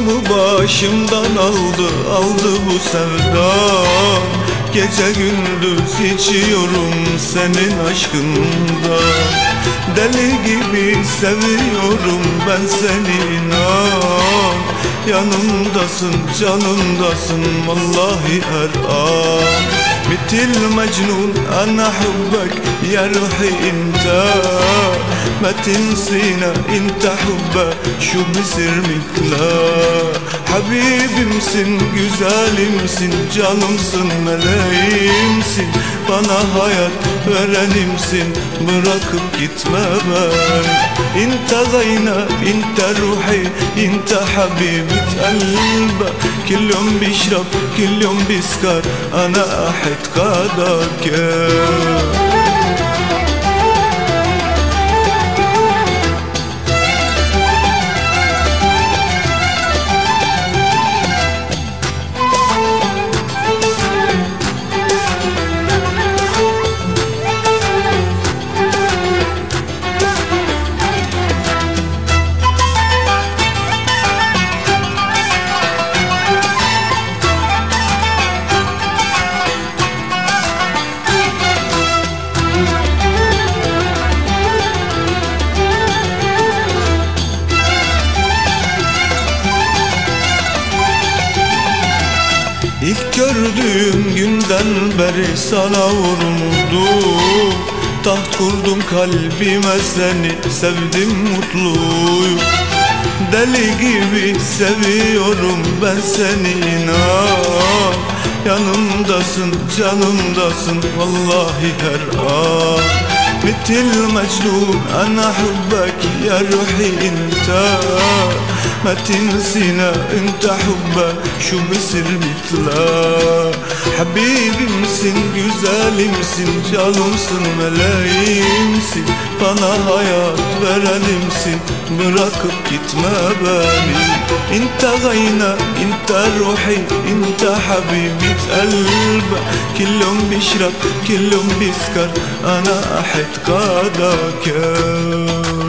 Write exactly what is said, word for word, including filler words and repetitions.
Aklımı başımdan aldı, aldı bu sevda. Gece gündüz içiyorum senin aşkında. Deli gibi seviyorum ben seni, inan. Yanımdasın, canımdasın vallahi her an. Mitil Mecnun ana hubbek ya ruhi inta. ما تنسينا انت حبه şu bizi mitla. Habibimsin, güzelimsin, canımsın, meleğimsin. Bana hayat verenimsin, bırakıp gitme ben. İnte gayna, inte ruhi, inte habibet qalbe. Kil yom bişrab, kil yom biskar, ana ahid kadake. İlk gördüğüm günden beri sana vurmurdum. Taht kurdum kalbime seni, sevdim mutluyum. Deli gibi seviyorum ben seni, inan. Yanımdasın, canımdasın vallahi her an. Mitil Mecnun ana hubbek ya ruhi inta. ما تنسينا انت حبه şu bizi mitla. Habibimsin, güzelimsin, canımsın, meleğimsin. Bana hayat verenimsin, bırakıp gitme beni. İnte gayna, inte ruhi, inte habibet qalbe. Kil yom bişrab, kil yom biskar, ana ahid kadake.